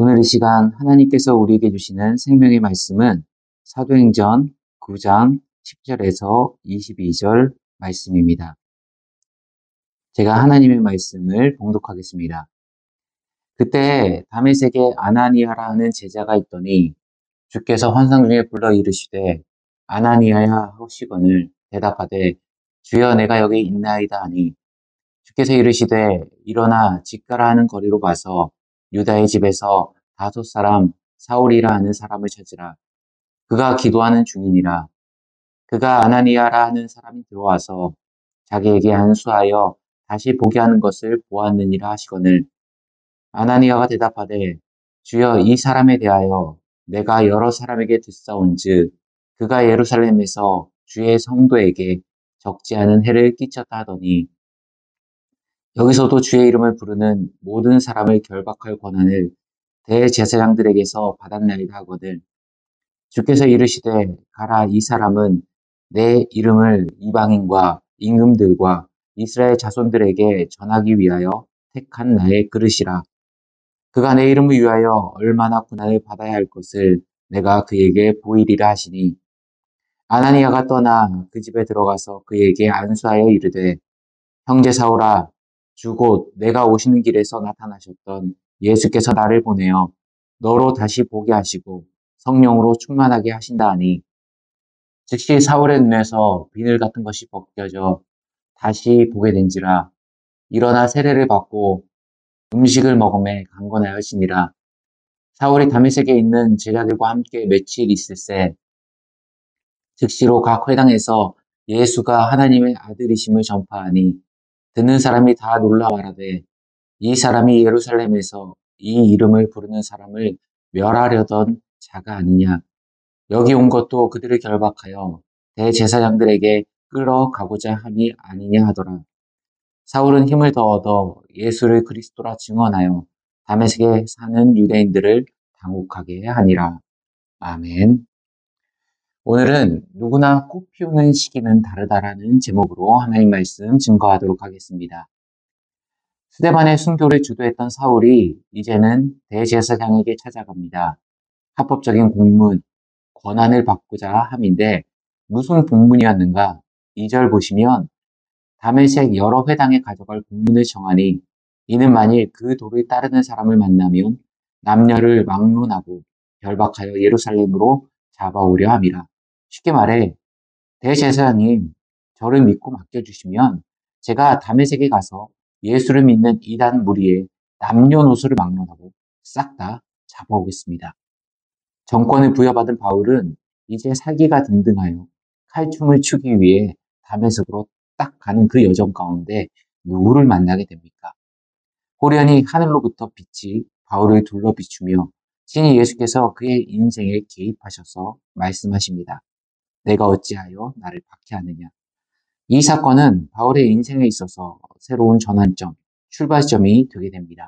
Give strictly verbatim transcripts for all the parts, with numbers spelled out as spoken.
오늘 이 시간 하나님께서 우리에게 주시는 생명의 말씀은 사도행전 구 장 십 절에서 이십이 절 말씀입니다. 제가 하나님의 말씀을 봉독하겠습니다. 그때 다메섹에 아나니아라 하는 제자가 있더니 주께서 환상 중에 불러 이르시되 아나니아야 하시거늘 대답하되 주여 내가 여기 있나이다 하니 주께서 이르시되 일어나 직가라 하는 거리로 가서 유다의 집에서 다섯 사람 사울이라 하는 사람을 찾으라. 그가 기도하는 중이니라. 그가 아나니아라 하는 사람이 들어와서 자기에게 안수하여 다시 보게 하는 것을 보았느니라 하시거늘 아나니아가 대답하되 주여 이 사람에 대하여 내가 여러 사람에게 듣사온즉 그가 예루살렘에서 주의 성도에게 적지 않은 해를 끼쳤다 하더니 여기서도 주의 이름을 부르는 모든 사람을 결박할 권한을 대제사장들에게서 받았나이다 하거늘 주께서 이르시되 가라 이 사람은 내 이름을 이방인과 임금들과 이스라엘 자손들에게 전하기 위하여 택한 나의 그릇이라. 그가 내 이름을 위하여 얼마나 고난을 받아야 할 것을 내가 그에게 보이리라 하시니 아나니아가 떠나 그 집에 들어가서 그에게 안수하여 이르되 형제 사울아 주 곧 내가 오시는 길에서 나타나셨던 예수께서 나를 보내어 너로 다시 보게 하시고 성령으로 충만하게 하신다 하니 즉시 사울의 눈에서 비늘 같은 것이 벗겨져 다시 보게 된지라 일어나 세례를 받고 음식을 먹음에 강건하여지니라. 사울이 다메섹에 있는 제자들과 함께 며칠 있을새 즉시로 각 회당에서 예수가 하나님의 아들이심을 전파하니 듣는 사람이 다 놀라 말하되 이 사람이 예루살렘에서 이 이름을 부르는 사람을 멸하려던 자가 아니냐. 여기 온 것도 그들을 결박하여 대제사장들에게 끌어가고자 함이 아니냐 하더라. 사울은 힘을 더 얻어 예수를 그리스도라 증언하여 다메섹에 사는 유대인들을 당혹하게 하니라. 아멘. 오늘은 누구나 꽃 피우는 시기는 다르다라는 제목으로 하나님 말씀 증거하도록 하겠습니다. 스데반의 순교를 주도했던 사울이 이제는 대제사장에게 찾아갑니다. 합법적인 공문, 권한을 받고자 함인데 무슨 공문이었는가? 이 절 보시면 다메섹 여러 회당에 가져갈 공문을 정하니 이는 만일 그 도를 따르는 사람을 만나면 남녀를 막론하고 결박하여 예루살렘으로 잡아오려 함이라. 쉽게 말해 대제사장님 저를 믿고 맡겨주시면 제가 다메섹에 가서 예수를 믿는 이단 무리의 남녀노소를 막론하고 싹 다 잡아오겠습니다. 정권을 부여받은 바울은 이제 살기가 든든하여 칼춤을 추기 위해 다메섹으로 딱 가는 그 여정 가운데 누구를 만나게 됩니까? 호련히 하늘로부터 빛이 바울을 둘러 비추며 신이 예수께서 그의 인생에 개입하셔서 말씀하십니다. 내가 어찌하여 나를 박해하느냐. 이 사건은 바울의 인생에 있어서 새로운 전환점, 출발점이 되게 됩니다.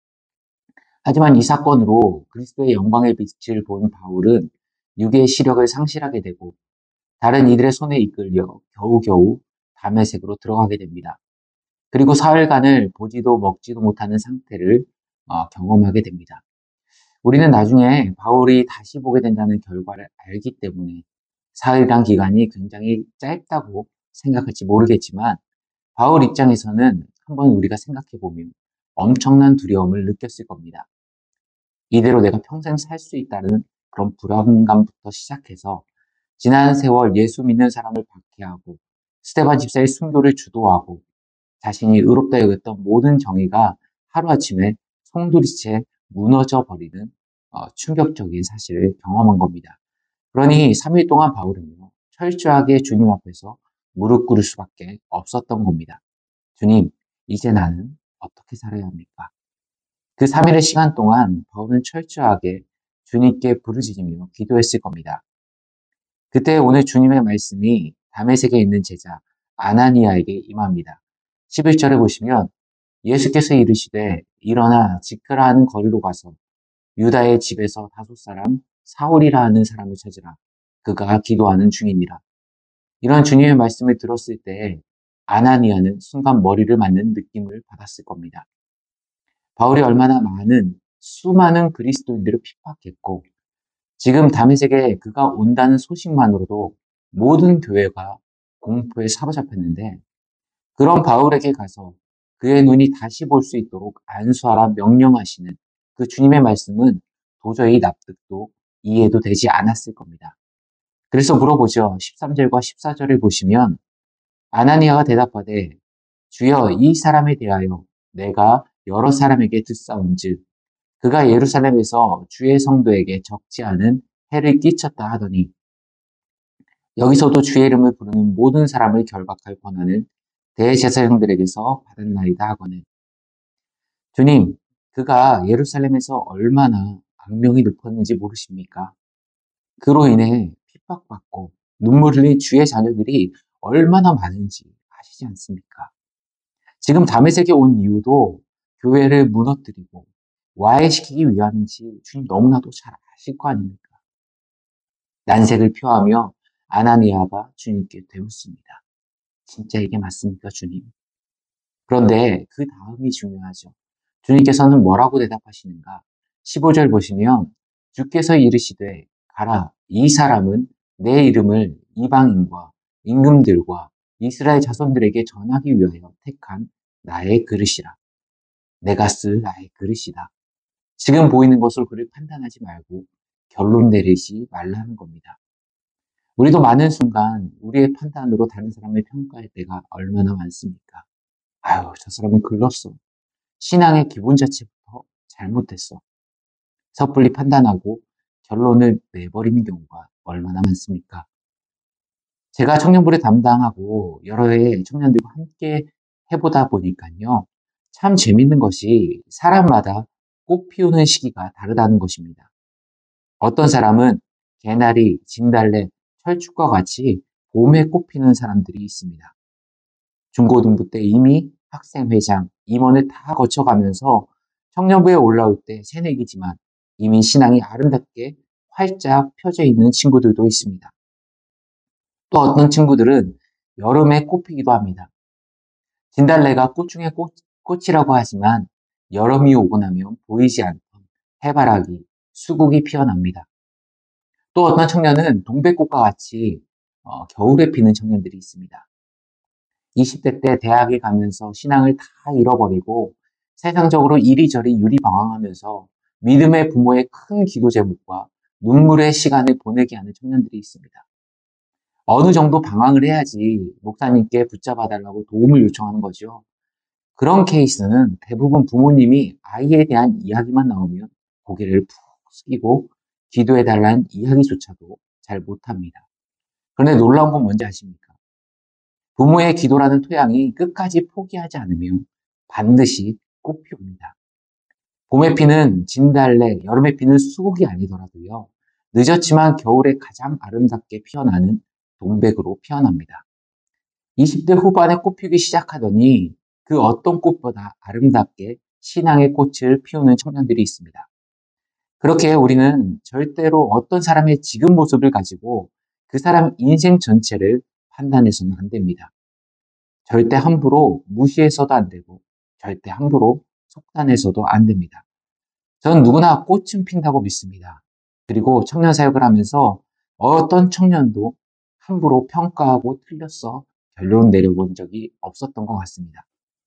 하지만 이 사건으로 그리스도의 영광의 빛을 본 바울은 육의 시력을 상실하게 되고 다른 이들의 손에 이끌려 겨우겨우 다메섹으로 들어가게 됩니다. 그리고 사흘간을 보지도 먹지도 못하는 상태를 어, 경험하게 됩니다. 우리는 나중에 바울이 다시 보게 된다는 결과를 알기 때문에 사흘간 기간이 굉장히 짧다고 생각할지 모르겠지만 바울 입장에서는 한번 우리가 생각해보면 엄청난 두려움을 느꼈을 겁니다. 이대로 내가 평생 살 수 있다는 그런 불안감부터 시작해서 지난 세월 예수 믿는 사람을 박해하고 스데반 집사의 순교를 주도하고 자신이 의롭다 여겼던 모든 정의가 하루아침에 송두리째 무너져 버리는 어, 충격적인 사실을 경험한 겁니다. 그러니 삼 일 동안 바울은요, 철저하게 주님 앞에서 무릎 꿇을 수밖에 없었던 겁니다. 주님, 이제 나는 어떻게 살아야 합니까? 그 삼 일의 시간 동안 바울은 철저하게 주님께 부르짖으며 기도했을 겁니다. 그때 오늘 주님의 말씀이 다메섹에 있는 제자 아나니아에게 임합니다. 십일 절에 보시면 예수께서 이르시되 일어나 직가라 하는 거리로 가서 유다의 집에서 다섯 사람 사울이라 하는 사람을 찾으라. 그가 기도하는 중이니라. 이런 주님의 말씀을 들었을 때 아나니아는 순간 머리를 맞는 느낌을 받았을 겁니다. 바울이 얼마나 많은 수많은 그리스도인들을 핍박했고 지금 다메섹에 그가 온다는 소식만으로도 모든 교회가 공포에 사로잡혔는데 그런 바울에게 가서 그의 눈이 다시 볼 수 있도록 안수하라 명령하시는 그 주님의 말씀은 도저히 납득도 이해도 되지 않았을 겁니다. 그래서 물어보죠. 십삼 절과 십사 절을 보시면 아나니아가 대답하되 주여 이 사람에 대하여 내가 여러 사람에게 듣사온즉 그가 예루살렘에서 주의 성도에게 적지 않은 해를 끼쳤다 하더니 여기서도 주의 이름을 부르는 모든 사람을 결박할 권한을 대제사장들에게서 받았나이다 하거늘 주님 그가 예루살렘에서 얼마나 악명이 높았는지 모르십니까? 그로 인해 핍박받고 눈물 흘린 주의 자녀들이 얼마나 많은지 아시지 않습니까? 지금 다메섹에 온 이유도 교회를 무너뜨리고 와해시키기 위함인지 주님 너무나도 잘 아실 거 아닙니까? 난색을 표하며 아나니아가 주님께 되묻습니다. 진짜 이게 맞습니까, 주님? 그런데 그 다음이 중요하죠. 주님께서는 뭐라고 대답하시는가? 십오 절 보시면 주께서 이르시되 가라 이 사람은 내 이름을 이방인과 임금들과 이스라엘 자손들에게 전하기 위하여 택한 나의 그릇이라. 내가 쓸 나의 그릇이다. 지금 보이는 것으로 그를 판단하지 말고 결론 내리지 말라는 겁니다. 우리도 많은 순간 우리의 판단으로 다른 사람을 평가할 때가 얼마나 많습니까? 아유, 저 사람은 글렀어. 신앙의 기본 자체부터 잘못됐어. 섣불리 판단하고 결론을 내버리는 경우가 얼마나 많습니까? 제가 청년부를 담당하고 여러 해의 청년들과 함께 해보다 보니까요. 참 재밌는 것이 사람마다 꽃 피우는 시기가 다르다는 것입니다. 어떤 사람은 개나리, 진달래, 철쭉과 같이 봄에 꽃 피는 사람들이 있습니다. 중고등부 때 이미 학생회장, 임원을 다 거쳐가면서 청년부에 올라올 때 새내기지만 이미 신앙이 아름답게 활짝 펴져 있는 친구들도 있습니다. 또 어떤 친구들은 여름에 꽃 피기도 합니다. 진달래가 꽃 중에 꽃, 꽃이라고 하지만 여름이 오고 나면 보이지 않던 해바라기, 수국이 피어납니다. 또 어떤 청년은 동백꽃과 같이 어, 겨울에 피는 청년들이 있습니다. 이십 대 때 대학에 가면서 신앙을 다 잃어버리고 세상적으로 이리저리 유리방황하면서 믿음의 부모의 큰 기도 제목과 눈물의 시간을 보내게 하는 청년들이 있습니다. 어느 정도 방황을 해야지 목사님께 붙잡아달라고 도움을 요청하는 거죠. 그런 케이스는 대부분 부모님이 아이에 대한 이야기만 나오면 고개를 푹 숙이고 기도해달라는 이야기조차도 잘 못합니다. 그런데 놀라운 건 뭔지 아십니까? 부모의 기도라는 토양이 끝까지 포기하지 않으면 반드시 꽃 피웁니다. 봄에 피는 진달래, 여름에 피는 수국이 아니더라도요. 늦었지만 겨울에 가장 아름답게 피어나는 동백으로 피어납니다. 이십 대 후반에 꽃 피우기 시작하더니 그 어떤 꽃보다 아름답게 신앙의 꽃을 피우는 청년들이 있습니다. 그렇게 우리는 절대로 어떤 사람의 지금 모습을 가지고 그 사람 인생 전체를 판단해서는 안 됩니다. 절대 함부로 무시해서도 안 되고 절대 함부로 속단해서도 안 됩니다. 저는 누구나 꽃은 핀다고 믿습니다. 그리고 청년 사역을 하면서 어떤 청년도 함부로 평가하고 틀렸어 결론 내려본 적이 없었던 것 같습니다.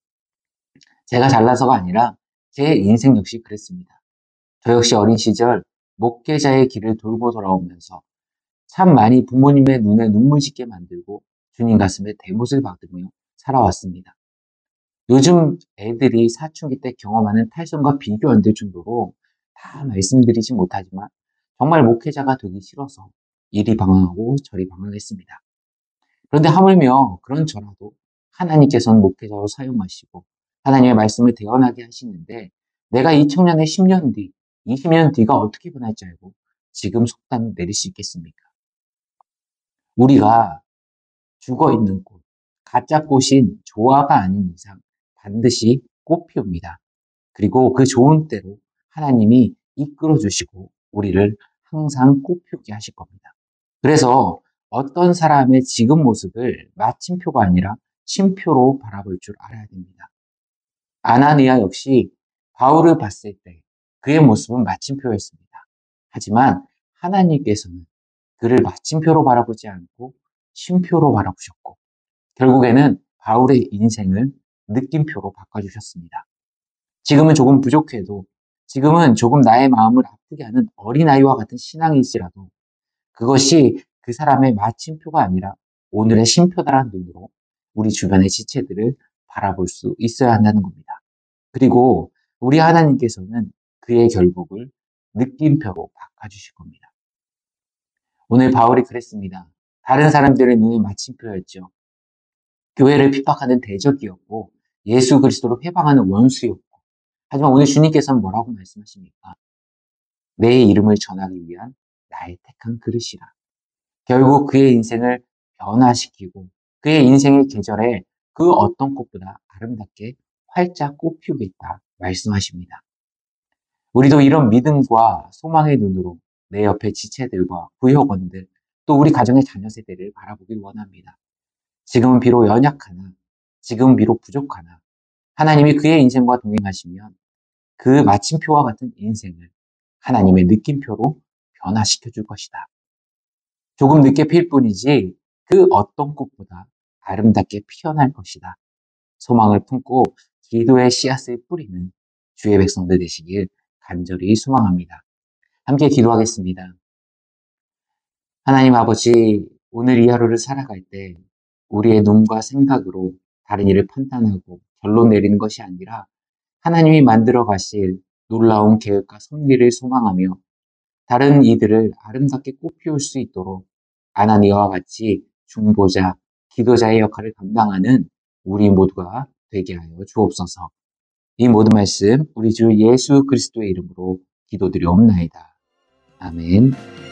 제가 잘나서가 아니라 제 인생 역시 그랬습니다. 저 역시 어린 시절 목회자의 길을 돌고 돌아오면서 참 많이 부모님의 눈에 눈물 짓게 만들고 주님 가슴에 대못을 박으며 살아왔습니다. 요즘 애들이 사춘기 때 경험하는 탈선과 비교 안 될 정도로 다 말씀드리지 못하지만 정말 목회자가 되기 싫어서 이리 방황하고 저리 방황했습니다. 그런데 하물며 그런 저라도 하나님께서는 목회자로 사용하시고 하나님의 말씀을 대언하게 하시는데 내가 이 청년의 십 년 뒤, 이십 년 뒤가 어떻게 변할지 알고 지금 속단을 내릴 수 있겠습니까? 우리가 죽어있는 꽃, 가짜 꽃인 조화가 아닌 이상 반드시 꽃 피웁니다. 그리고 그 좋은 때로 하나님이 이끌어 주시고 우리를 항상 꽃 피우게 하실 겁니다. 그래서 어떤 사람의 지금 모습을 마침표가 아니라 쉼표로 바라볼 줄 알아야 됩니다. 아나니아 역시 바울을 봤을 때 그의 모습은 마침표였습니다. 하지만 하나님께서는 그를 마침표로 바라보지 않고 쉼표로 바라보셨고 결국에는 바울의 인생을 느낌표로 바꿔주셨습니다. 지금은 조금 부족해도 지금은 조금 나의 마음을 아프게 하는 어린아이와 같은 신앙일지라도 그것이 그 사람의 마침표가 아니라 오늘의 쉼표다라는 눈으로 우리 주변의 지체들을 바라볼 수 있어야 한다는 겁니다. 그리고 우리 하나님께서는 그의 결국을 느낌표로 바꿔주실 겁니다. 오늘 바울이 그랬습니다. 다른 사람들의 눈에 마침표였죠. 교회를 핍박하는 대적이었고 예수 그리스도로 회방하는 원수였고 하지만 오늘 주님께서는 뭐라고 말씀하십니까? 내 이름을 전하기 위한 나의 택한 그릇이라. 결국 그의 인생을 변화시키고 그의 인생의 계절에 그 어떤 꽃보다 아름답게 활짝 꽃피우겠다 말씀하십니다. 우리도 이런 믿음과 소망의 눈으로 내 옆에 지체들과 부여건들 또 우리 가정의 자녀 세대를 바라보길 원합니다. 지금은 비록 연약하나 지금은 비록 부족하나 하나님이 그의 인생과 동행하시면 그 마침표와 같은 인생을 하나님의 느낌표로 변화시켜 줄 것이다. 조금 늦게 필 뿐이지 그 어떤 꽃보다 아름답게 피어날 것이다. 소망을 품고 기도의 씨앗을 뿌리는 주의 백성들 되시길 간절히 소망합니다. 함께 기도하겠습니다. 하나님 아버지, 오늘 이 하루를 살아갈 때 우리의 눈과 생각으로 다른 일을 판단하고 결론 내리는 것이 아니라 하나님이 만들어 가실 놀라운 계획과 섭리를 소망하며 다른 이들을 아름답게 꽃피울 수 있도록 아나니아와 같이 중보자, 기도자의 역할을 감당하는 우리 모두가 되게 하여 주옵소서. 이 모든 말씀 우리 주 예수 그리스도의 이름으로 기도드리옵나이다. 아멘.